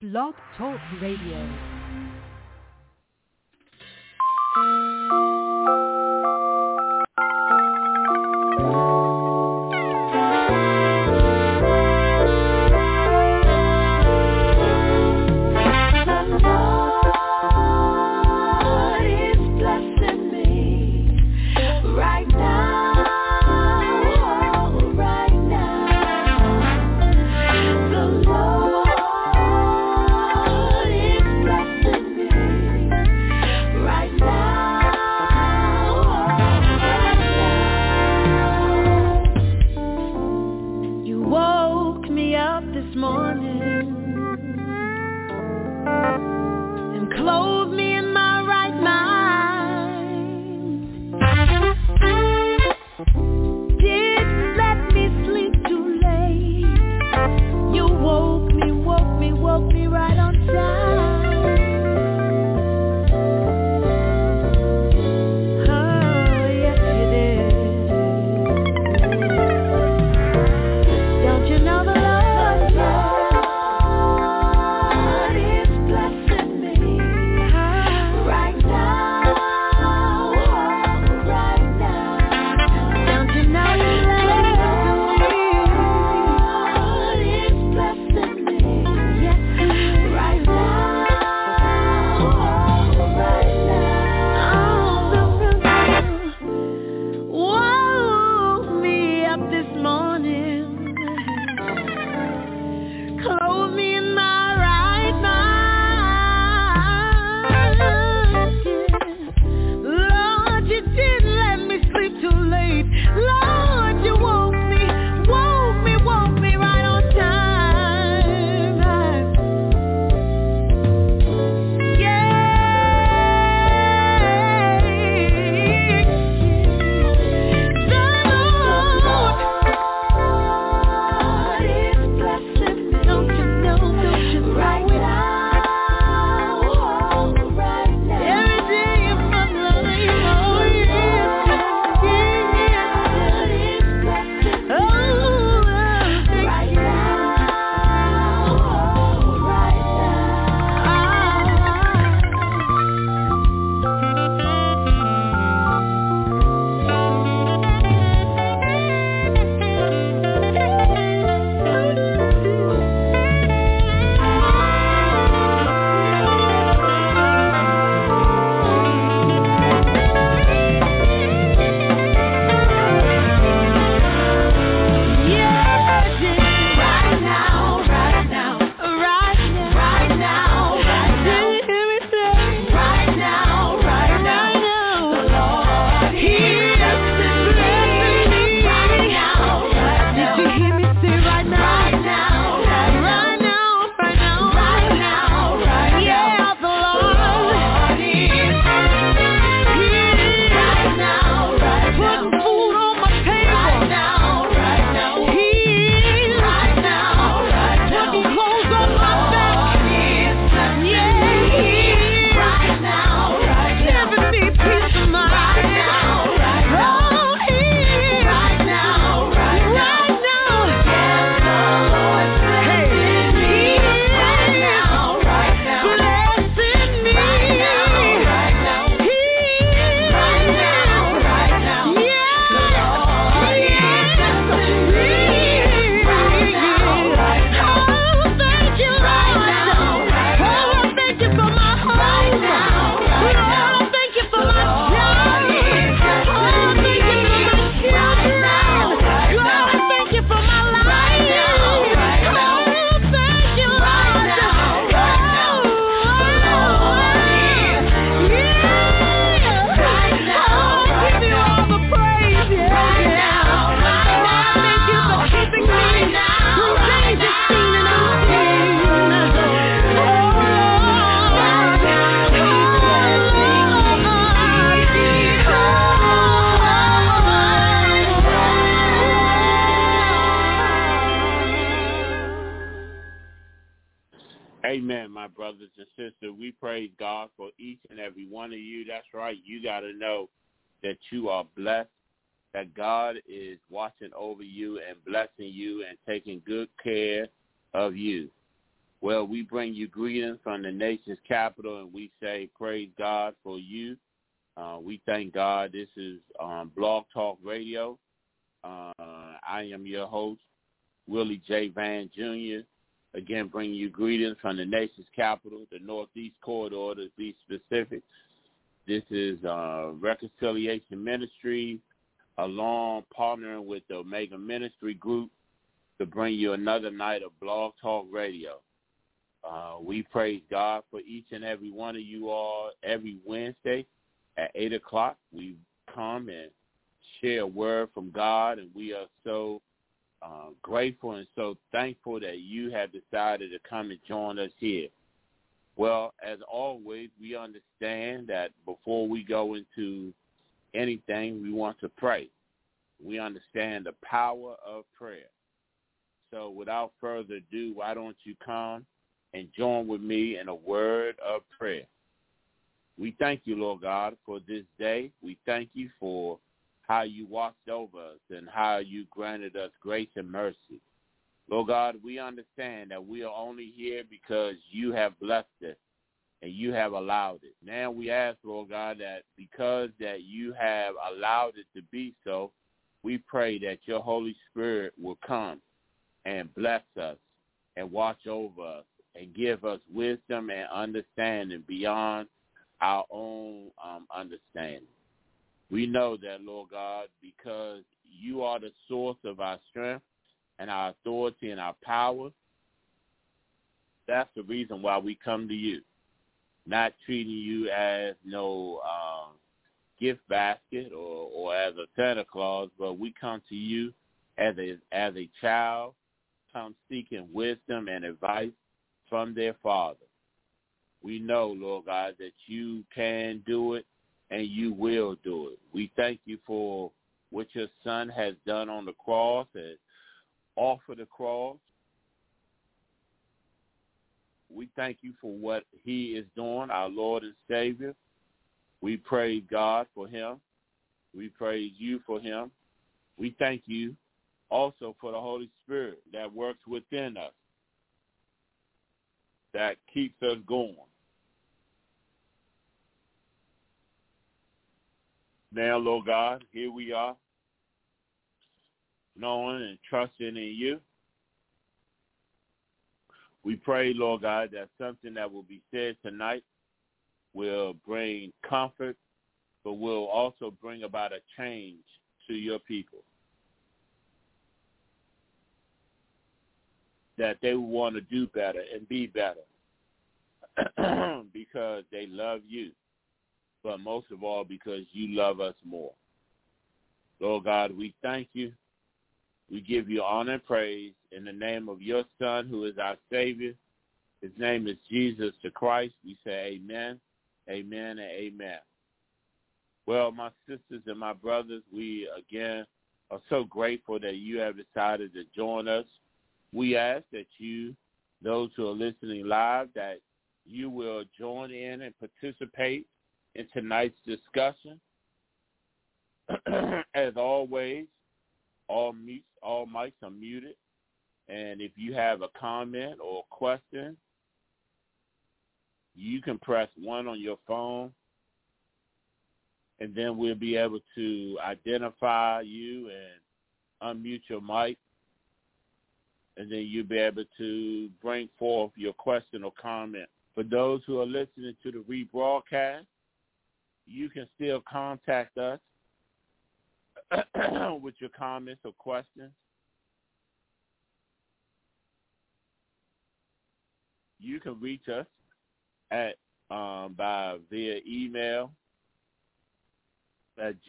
Blog Talk Radio. Amen, my brothers and sisters. We praise God for each and every one of you. That's right. You got to know that you are blessed, that God is watching over you and blessing you and taking good care of you. Well, we bring you greetings from the nation's capital, and we say praise God for you. We thank God. This is Blog Talk Radio. I am your host, Willie J. Van Jr., again bringing you greetings from the nation's capital, the Northeast Corridor, to be specific. This is Reconciliation Ministry, along partnering with the Omega Ministry Group to bring you another night of Blog Talk Radio. We praise God for each and every one of you all. Every Wednesday at 8 o'clock, we come and share a word from God, and we are so grateful and so thankful that you have decided to come and join us here. Well, as always, we understand that before we go into anything, we want to pray. We understand the power of prayer. So without further ado, why don't you come and join with me in a word of prayer. We thank you, Lord God, for this day. We thank you for how you watched over us and how you granted us grace and mercy. Lord God, we understand that we are only here because you have blessed us and you have allowed it. Now we ask, Lord God, that because that you have allowed it to be so, we pray that your Holy Spirit will come and bless us and watch over us and give us wisdom and understanding beyond our own understanding. We know that, Lord God, because you are the source of our strength and our authority and our power, that's the reason why we come to you, not treating you as no gift basket or as a Santa Claus, but we come to you as a child, come seeking wisdom and advice from their Father. We know, Lord God, that you can do it and you will do it. We thank you for what your Son has done on the cross and off of the cross. We thank you for what he is doing, our Lord and Savior. We praise God for him. We praise you for him. We thank you also for the Holy Spirit that works within us, that keeps us going. Now, Lord God, here we are, knowing and trusting in you. We pray, Lord God, that something that will be said tonight will bring comfort, but will also bring about a change to your people. That they will want to do better and be better because they love you, but most of all because you love us more. Lord God, we thank you. We give you honor and praise in the name of your Son, who is our Savior. His name is Jesus the Christ. We say amen, amen, and amen. Well, my sisters and my brothers, we again are so grateful that you have decided to join us. We ask that you, those who are listening live, that you will join in and participate in tonight's discussion. As always, all mics are muted. And if you have a comment or a question, you can press 1 on your phone, and then we'll be able to identify you and unmute your mic. And then you'll be able to bring forth your question or comment. For those who are listening to the rebroadcast, you can still contact us with your comments or questions. You can reach us at via email at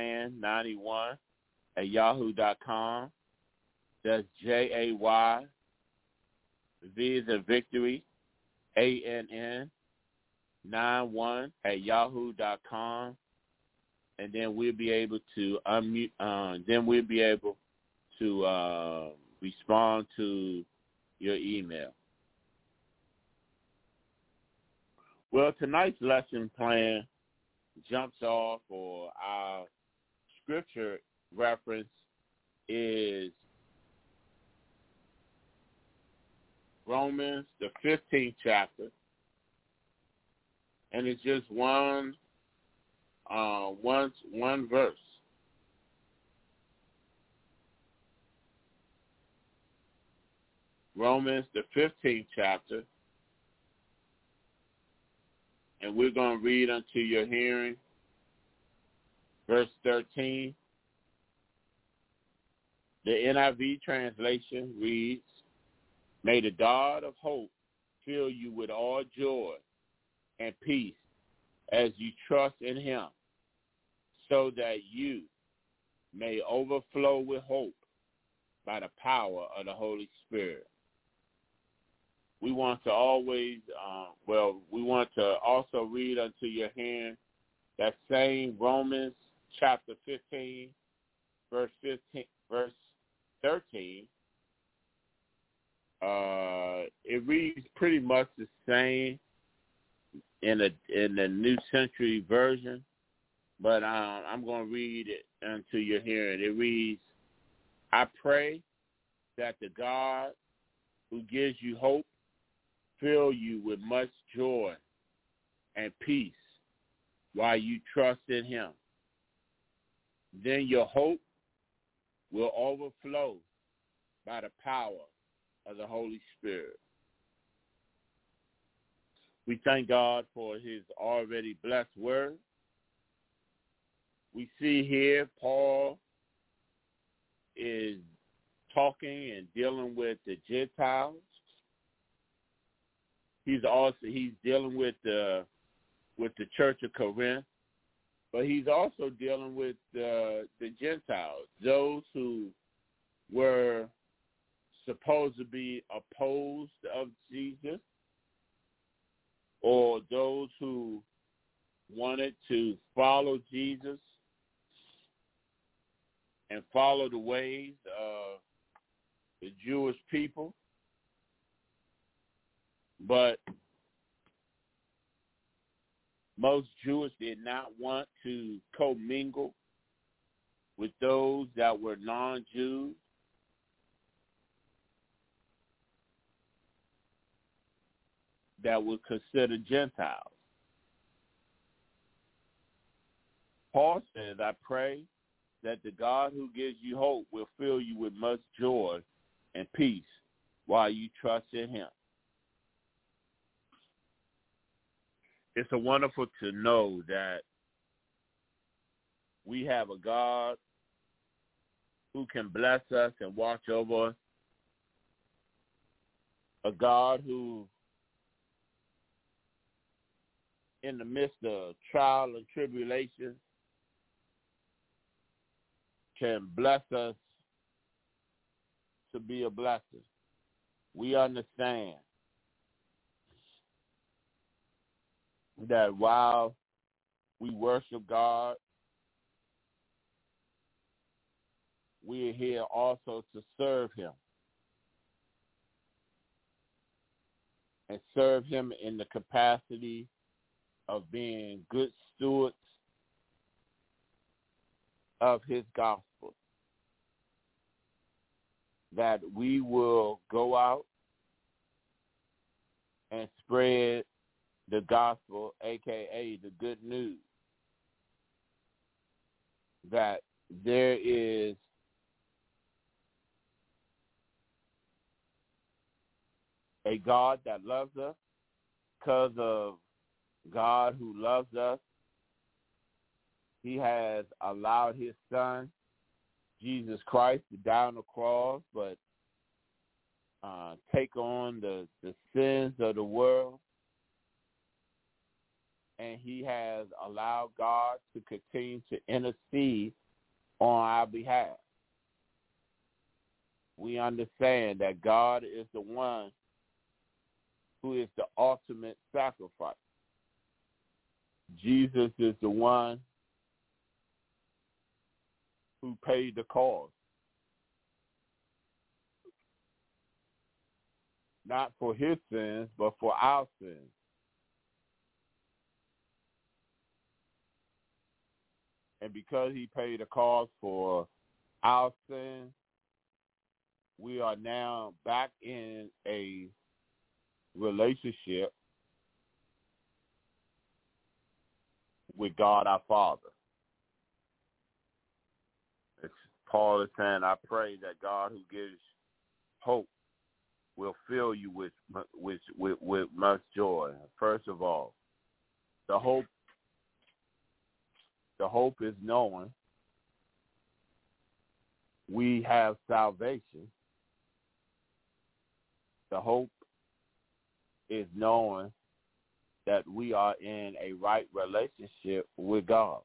jvan91@yahoo.com. That's JAY, V is a victory, ANN91@yahoo.com, and then we'll be able to unmute. Then we'll be able to respond to your email. Well, tonight's lesson plan jumps off, or our scripture reference is Romans, the 15th chapter, and it's just one verse. Romans, the 15th chapter, and we're going to read unto your hearing, verse 13. The NIV translation reads, "May the God of hope fill you with all joy and peace as you trust in him, so that you may overflow with hope by the power of the Holy Spirit." We want to always, we want to also read unto your hearing that same Romans chapter 15, verse 13. It reads pretty much the same in the New Century Version, but I'm going to read it unto your hearing. It reads, "I pray that the God who gives you hope fill you with much joy and peace while you trust in him. Then your hope will overflow by the power of the Holy Spirit." We thank God for his already blessed word. We see here Paul is talking and dealing with the Gentiles. He's dealing with the Church of Corinth, but he's also dealing with the Gentiles, those who were supposed to be opposed of Jesus, or those who wanted to follow Jesus and follow the ways of the Jewish people. But most Jews did not want to commingle with those that were non-Jews. That were considered Gentiles. Paul says, "I pray that the God who gives you hope will fill you with much joy and peace while you trust in him." It's wonderful to know that we have a God who can bless us and watch over us, a God who, in the midst of trial and tribulation, can bless us to be a blessing. We understand that while we worship God, we are here also to serve him. And serve him in the capacity of being good stewards of his gospel. That we will go out and spread the gospel, a.k.a. the good news, that there is a God that loves us. Because of God who loves us, he has allowed his son, Jesus Christ, to die on the cross, but take on the sins of the world. And he has allowed God to continue to intercede on our behalf. We understand that God is the one who is the ultimate sacrifice. Jesus is the one who paid the cost. Not for his sins, but for our sins. And because he paid the cost for our sins, we are now back in a relationship with God our Father. It's Paul is saying, I pray that God who gives hope will fill you with much joy. First of all, the hope is knowing we have salvation. The hope is knowing that we are in a right relationship with God.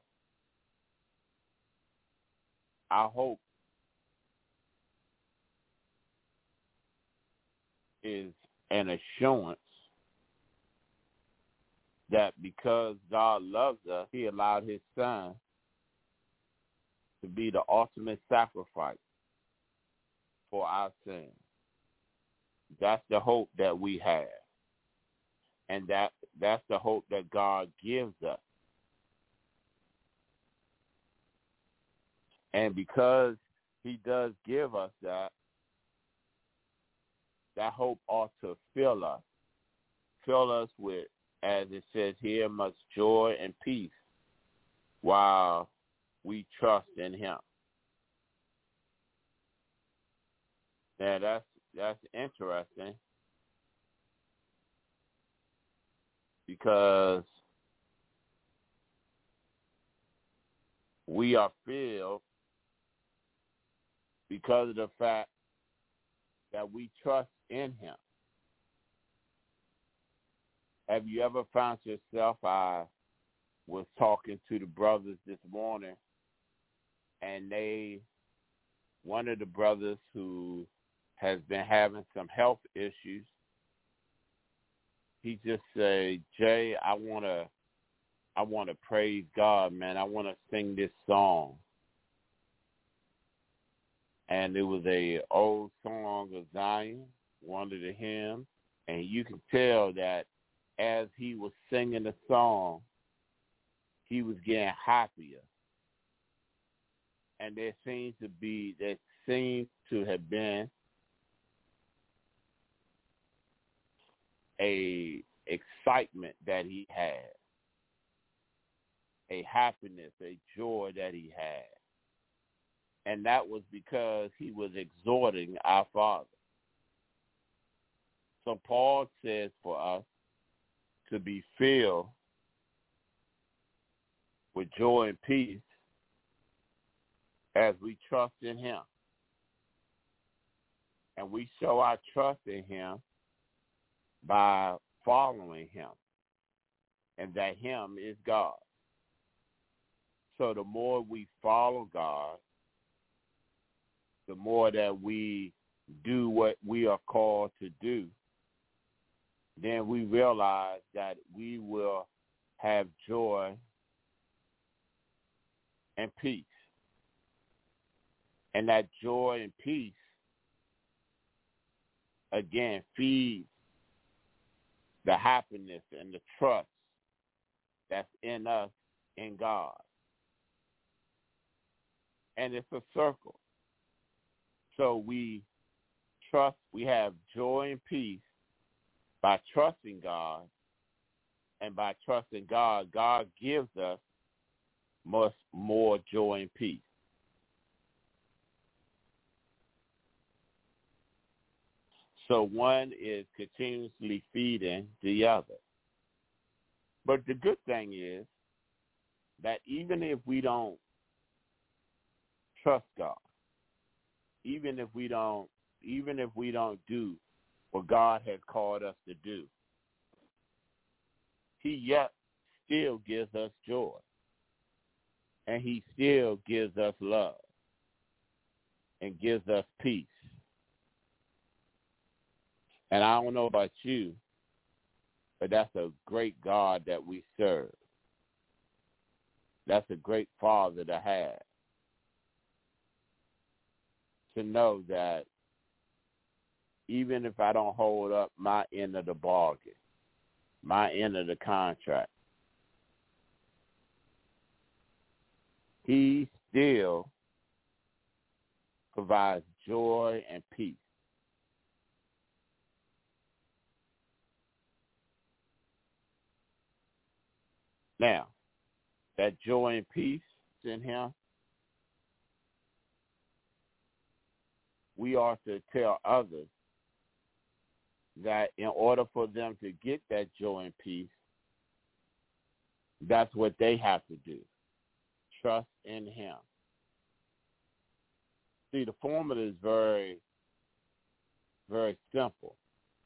Our hope is an assurance that because God loves us, he allowed his son to be the ultimate sacrifice for our sins. That's the hope that we have. And that's the hope that God gives us. And because he does give us that hope ought to fill us with, as it says here, much joy and peace while we trust in him. Now that's interesting, because we are filled because of the fact that we trust in him. Have you ever found yourself, I was talking to the brothers this morning, and one of the brothers who has been having some health issues, he just said, Jay, I want to praise God, man. I want to sing this song. And it was a old song of Zion, one of the hymns, and you can tell that as he was singing the song, he was getting happier. And there seems to have been a excitement that he had, a happiness, a joy that he had. And that was because he was exhorting our Father. So Paul says for us to be filled with joy and peace as we trust in him. And we show our trust in him by following him, and that him is God. So the more we follow God, the more that we do what we are called to do, then we realize that we will have joy and peace. And that joy and peace, again, feeds the happiness and the trust that's in us, in God. And it's a circle. So we have joy and peace by trusting God, and by trusting God, God gives us much more joy and peace. So one is continuously feeding the other. But the good thing is that even if we don't trust God, even if we don't do what God has called us to do, he yet still gives us joy. And he still gives us love and gives us peace. And I don't know about you, but that's a great God that we serve. That's a great Father to have. To know that even if I don't hold up my end of the bargain, my end of the contract, he still provides joy and peace. Now, that joy and peace in him, we are to tell others that in order for them to get that joy and peace, that's what they have to do. Trust in him. See, the formula is very, very simple.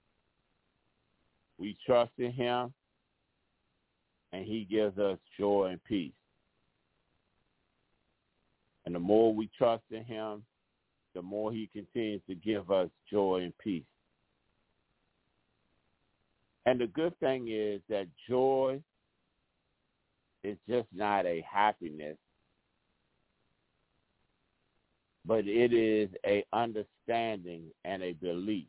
We trust in him, and he gives us joy and peace. And the more we trust in him, the more he continues to give us joy and peace. And the good thing is that joy is just not a happiness, but it is a understanding and a belief.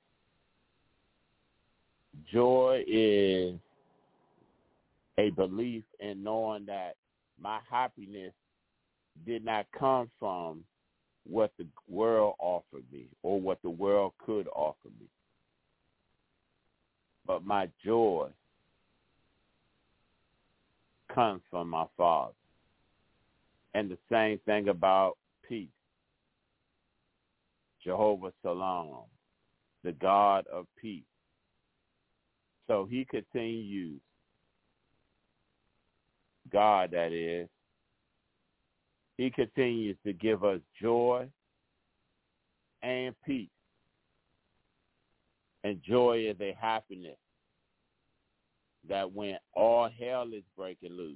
Joy is a belief in knowing that my happiness did not come from what the world offered me or what the world could offer me. But my joy comes from my Father. And the same thing about peace. Jehovah Shalom, the God of peace. So he continues, God that is, he continues to give us joy and peace. And joy is a happiness that when all hell is breaking loose,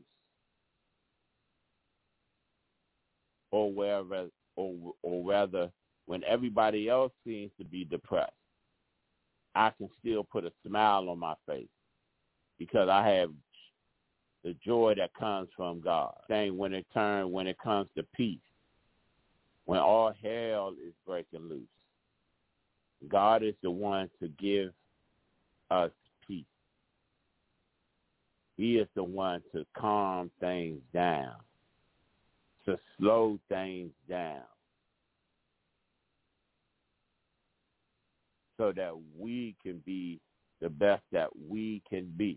or rather when everybody else seems to be depressed, I can still put a smile on my face because I have the joy that comes from God. Saying when it comes to peace, when all hell is breaking loose, God is the one to give us peace. He is the one to calm things down, to slow things down, so that we can be the best that we can be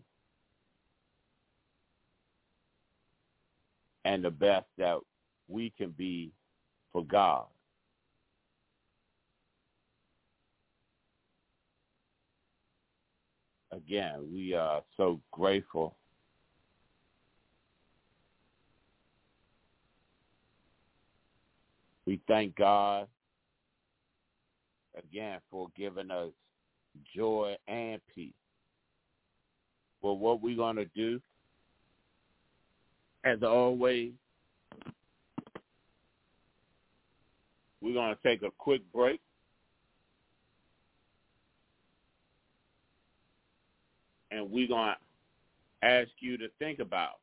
and the best that we can be for God. Again, we are so grateful we thank God again for giving us joy and peace. Well, what we're going to do, as always, we're going to take a quick break. And we're going to ask you to think about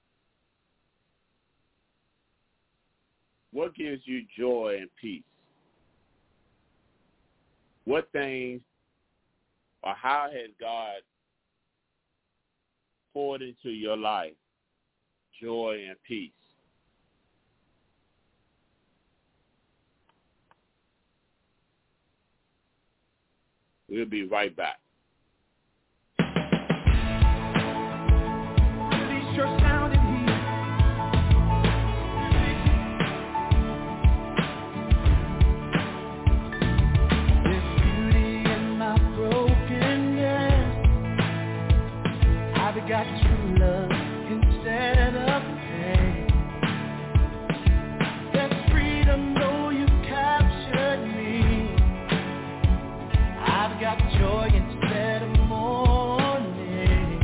what gives you joy and peace. What things or how has God poured into your life joy and peace? We'll be right back. Release your sound in here. There's beauty in my brokenness. I've got true love instead of pain. There's freedom though you captured me. I've got joy instead of mourning.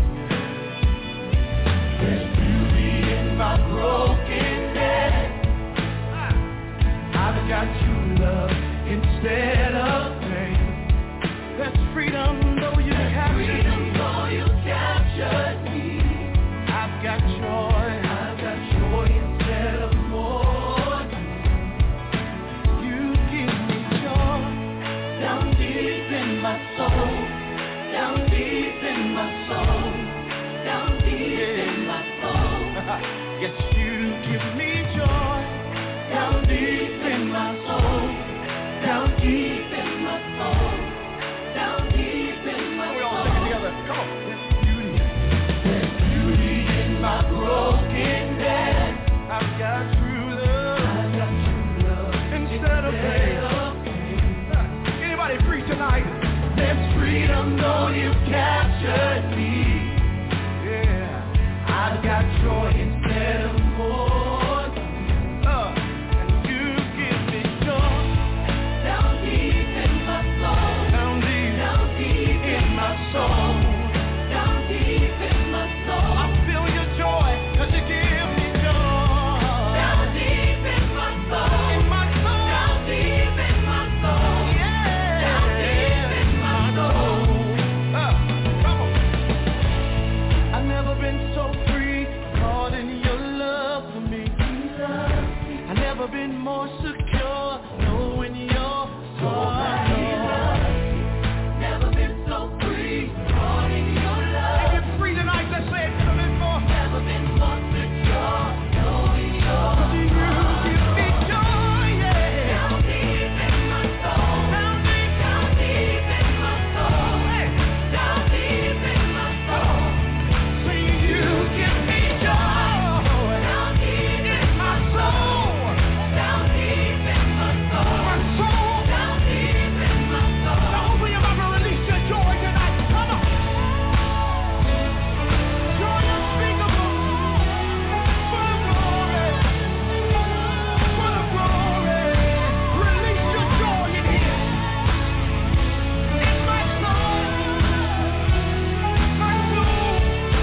There's beauty in my brokenness. I've got true love instead of pain. There's freedom though you captured me. I've got joy instead of mourning. You give me joy down deep in my soul, down deep in my soul, down deep in my soul. Yes, you give me joy down deep in my soul, down deep in my soul, down deep in my soul. We all sing it together. Come on. There's beauty in my growth. Never been more secure, knowing you're so never been so free, caught in your love. If you're free tonight, let's say it. Never been more secure, knowing you're so you give me joy, yeah. Down deep in my soul, down deep in my soul, hey. Down deep in my soul. See you give me joy, down deep in my soul, down deep in my soul, my soul, down deep in my soul. Now open your mouth and release your joy tonight. Come on. Joy unspeakable, for the glory, for the glory. Release your joy in here. In my soul, my soul.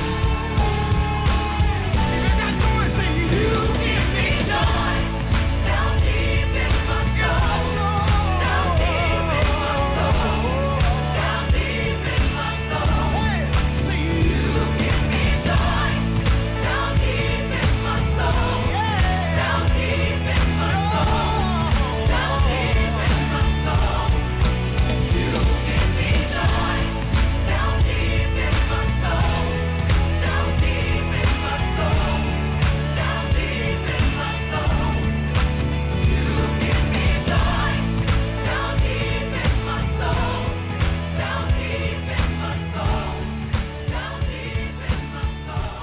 Even that noise say, you give me joy. Down deep in my soul, down deep in my soul, down deep in my soul. Say, you give me joy. Down deep in my soul, down deep in my soul, down deep in my soul. You give me joy. Down deep in my soul, down deep in my soul, down deep in my soul. You give me joy. Down deep in my soul, down deep in my soul, down deep in my soul.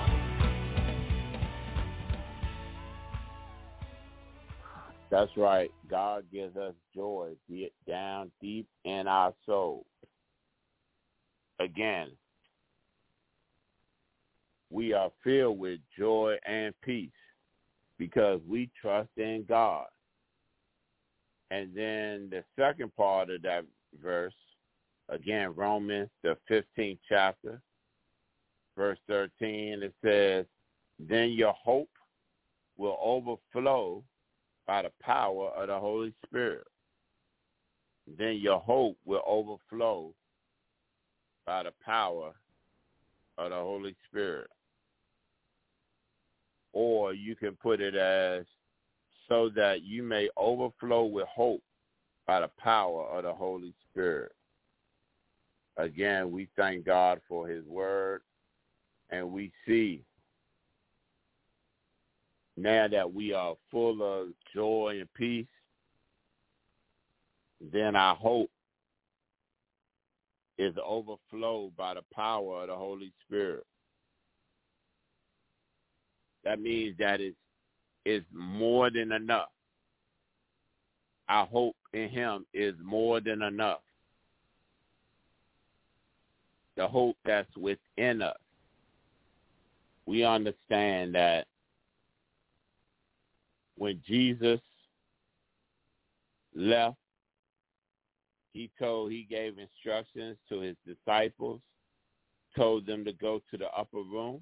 That's right. God gives us joy down deep in our soul. Again, we are filled with joy and peace because we trust in God. And then the second part of that verse, again, Romans, the 15th chapter, verse 13, it says, then your hope will overflow by the power of the Holy Spirit. Then your hope will overflow by the power of the Holy Spirit. Or you can put it as, so that you may overflow with hope by the power of the Holy Spirit. Again, we thank God for his word, and we see now that we are full of joy and peace, then our hope is overflowed by the power of the Holy Spirit. That means that it's more than enough. Our hope in him is more than enough. The hope that's within us. We understand that when Jesus left, he gave instructions to his disciples, told them to go to the upper room,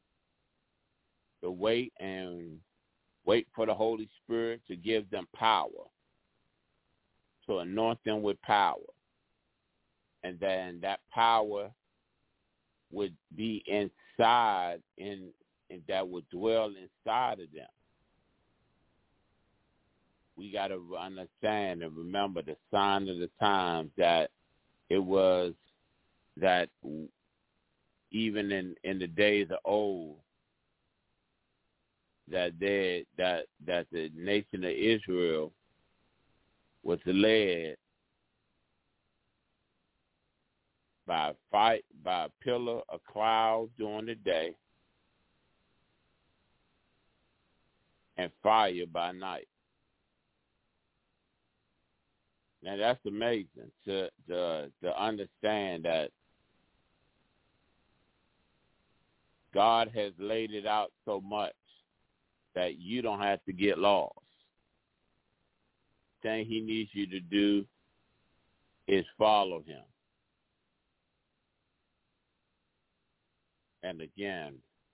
to wait for the Holy Spirit to give them power, to anoint them with power. And then that power would be inside and that would dwell inside of them. We got to understand and remember the sign of the times, that it was that even in the days of old, that the nation of Israel was led by a pillar of cloud during the day and fire by night. Now that's amazing to understand that God has laid it out so much that you don't have to get lost. The thing he needs you to do is follow him. And again,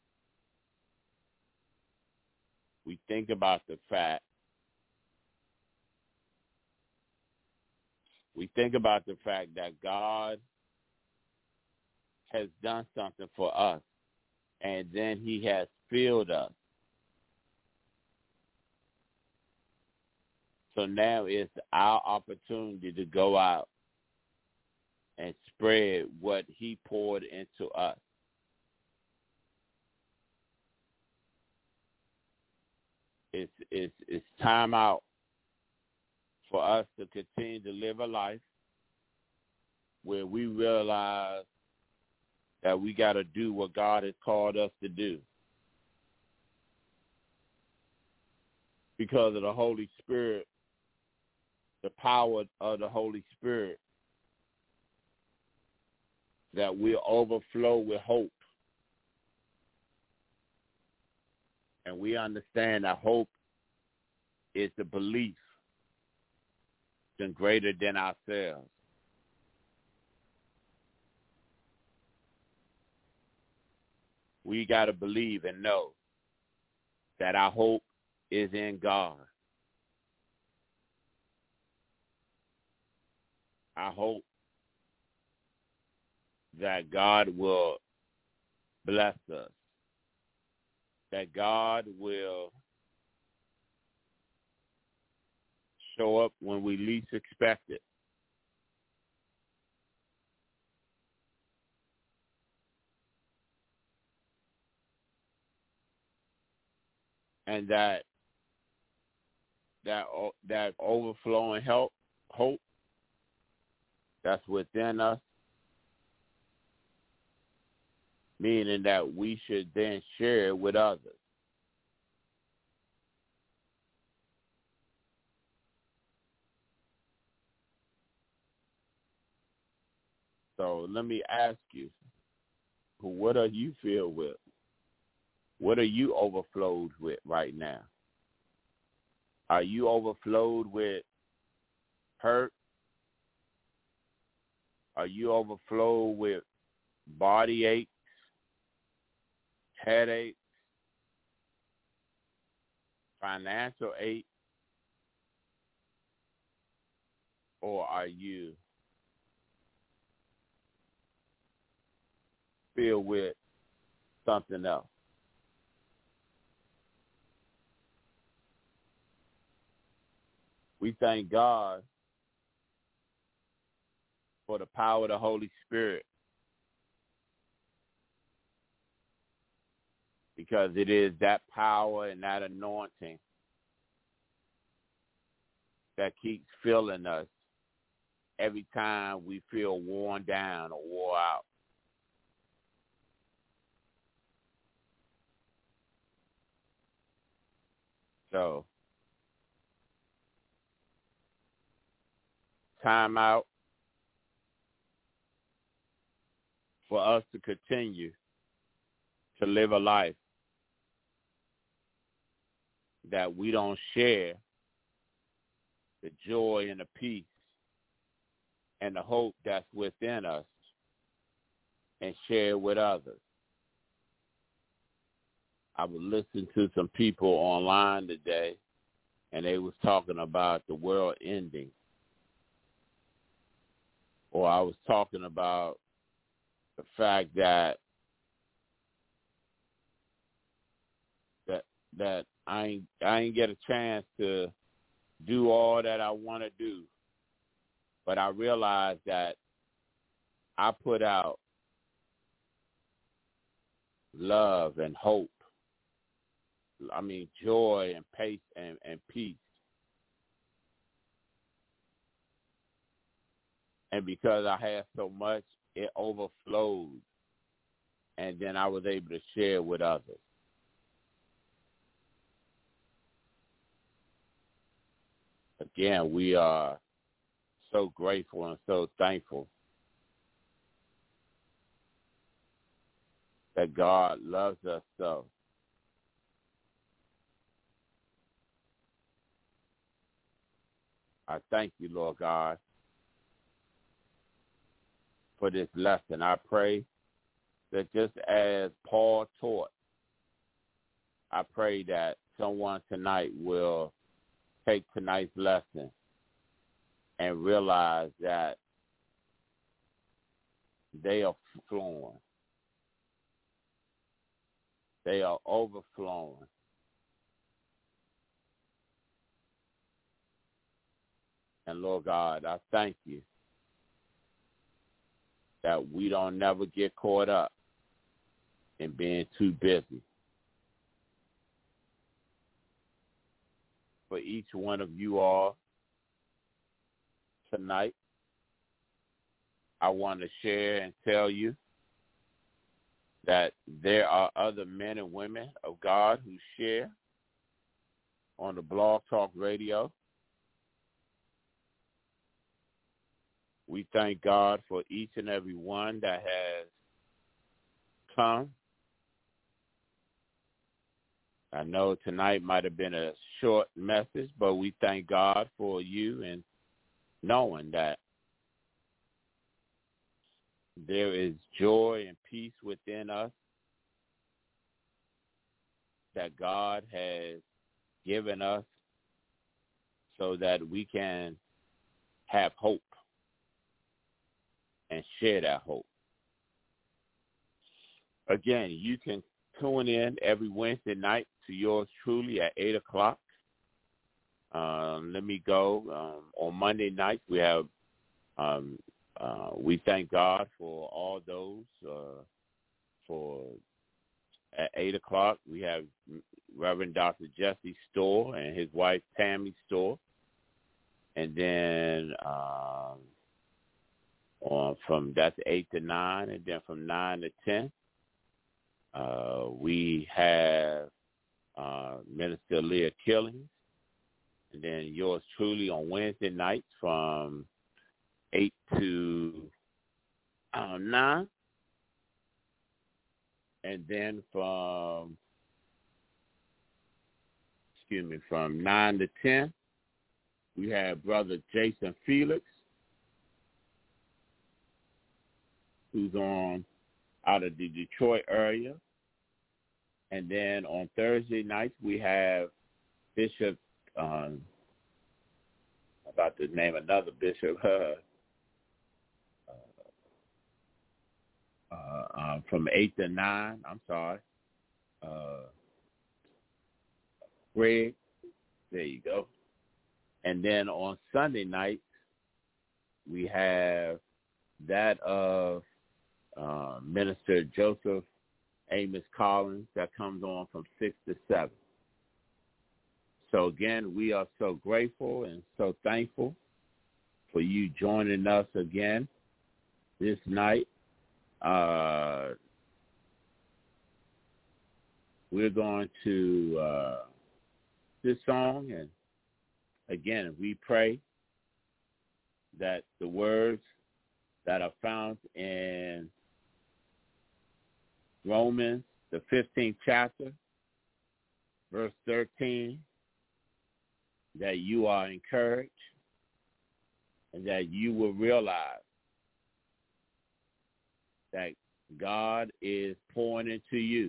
we think about the fact that God has done something for us, and then he has filled us So now it's our opportunity to go out and spread what he poured into us. It's time out for us to continue to live a life where we realize that we got to do what God has called us to do. Because of the Holy Spirit, the power of the Holy Spirit, that we overflow with hope. And we understand that hope is the belief in greater than ourselves. We got to believe and know that our hope is in God. I hope that God will bless us, that God will show up when we least expect it. And that overflowing hope that's within us, meaning that we should then share it with others. So let me ask you, what are you filled with? What are you overflowed with right now? Are you overflowed with hurt? Are you overflowed with body aches, headaches, financial ache? Or are you filled with something else? We thank God for the power of the Holy Spirit, because it is that power and that anointing that keeps filling us every time we feel worn down or wore out. So, time out for us to continue to live a life that we don't share the joy and the peace and the hope that's within us and share it with others. I was listening to some people online today, and they was talking about the world ending. Or I was talking about the fact that I ain't get a chance to do all that I want to do. But I realized that I put out love and hope. I mean, joy and pace and peace. And because I had so much, it overflowed. And then I was able to share with others. Again, we are so grateful and so thankful that God loves us so. I thank you, Lord God, for this lesson. I pray that just as Paul taught, I pray that someone tonight will take tonight's lesson and realize that they are flowing. They are overflowing And Lord God, I thank you that we don't never get caught up in being too busy. For each one of you all tonight, I want to share and tell you that there are other men and women of God who share on the Blog Talk Radio. We thank God for each and every one that has come. I know tonight might have been a short message, but we thank God for you and knowing that there is joy and peace within us that God has given us so that we can have hope and share that hope. Again, you can tune in every Wednesday night to yours truly at 8 o'clock. Let me go. On Monday nights, we have, we thank God for all those. For at 8 o'clock, we have Reverend Dr. Jesse Storr and his wife Tammy Storr. And then from that's 8 to 9, and then from 9 to 10, we have Minister Leah Killings, and then yours truly on Wednesday nights from 8 to 9, and then from 9 to 10, we have Brother Jason Felix, who's on out of the Detroit area. And then on Thursday nights, we have Bishop, about to name another bishop, from 8 to 9, Greg, there you go. And then on Sunday nights, we have that of Minister Joseph Amos Collins that comes on from 6 to 7. So again, we are so grateful and so thankful for you joining us again this night. We're going to this song, and again, we pray that the words that are found in Romans, the 15th chapter, verse 13, that you are encouraged and that you will realize that God is pouring into you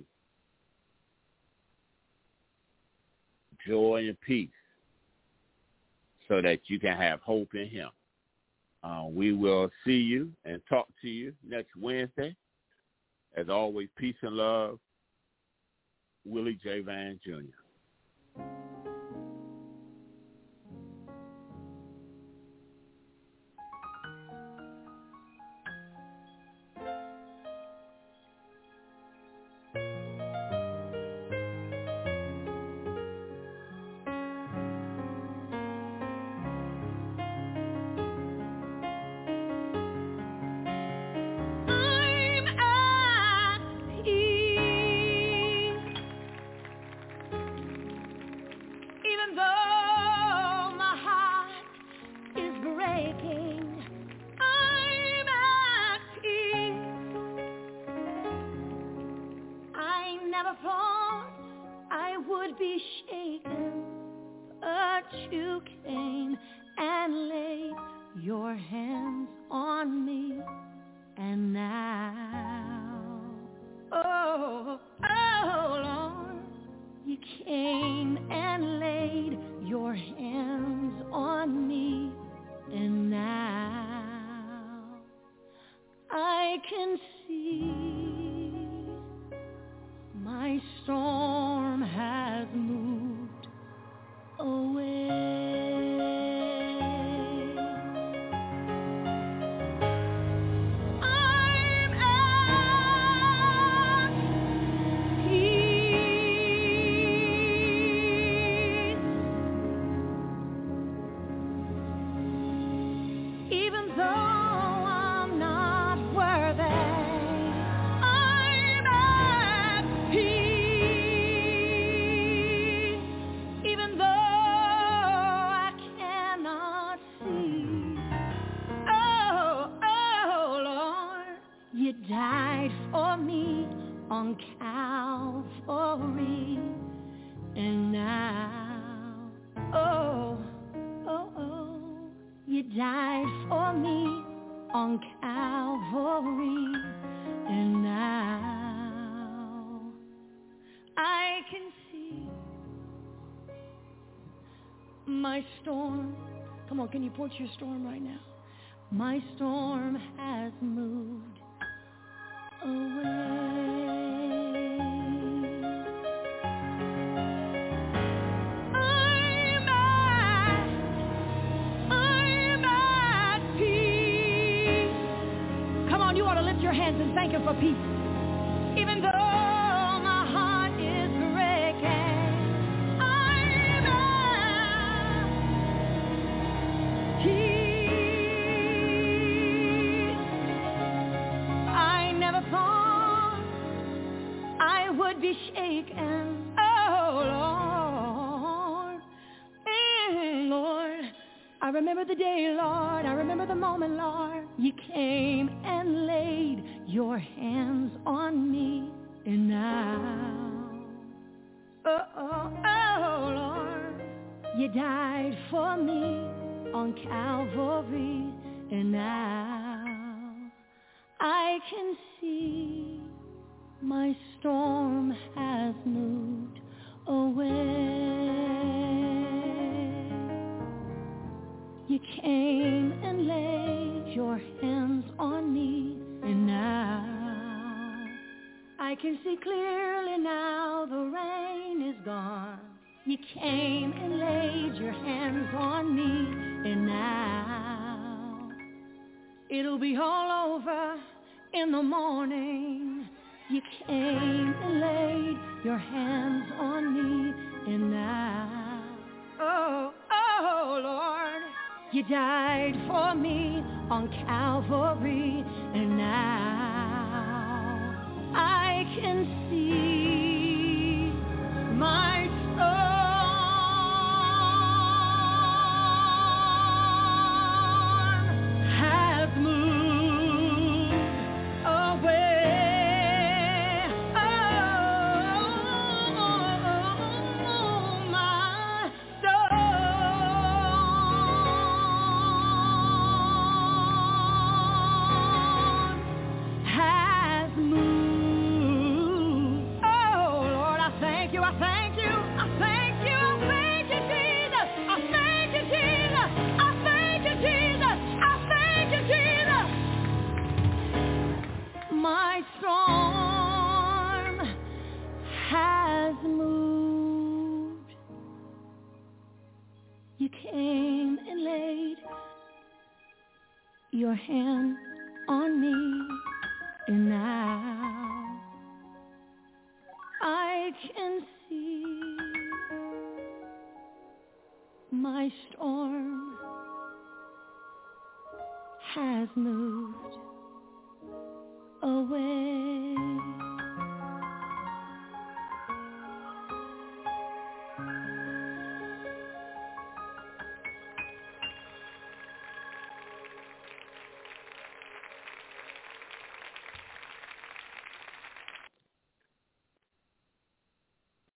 joy and peace so that you can have hope in him. We will see you and talk to you next Wednesday. As always, peace and love, Willie J. Van Jr. Away. Calvary. And now, oh, you died for me on Calvary. And now I can see my storm. Come on, can you point to your storm right now? My storm has moved away. I'm at peace. Come on, you ought to lift your hands and thank Him for peace. Even though my heart is breaking, I'm at peace. I never thought I would be shaken. Oh, Lord. Lord, I remember the day, Lord. I remember the moment, Lord. You came and laid your hands on me. And now, oh, Lord, you died for me on Calvary. And now I can see my storm has moved away. You came and laid your hands on me. And now I can see clearly now the rain is gone. You came and laid your hands on me. And now it'll be all over in the morning. You came and laid your hands on me. And now, oh, Lord, you died for me on Calvary. And now I can see my storm has moved away. Oh, my storm has moved. Oh, Lord, I thank you, I thank you, I thank you, I thank you, Jesus. I thank you, Jesus. I thank you, Jesus. I thank you, Jesus. My storm has moved. You came and laid your hand on me. And now I can see my storm has moved away.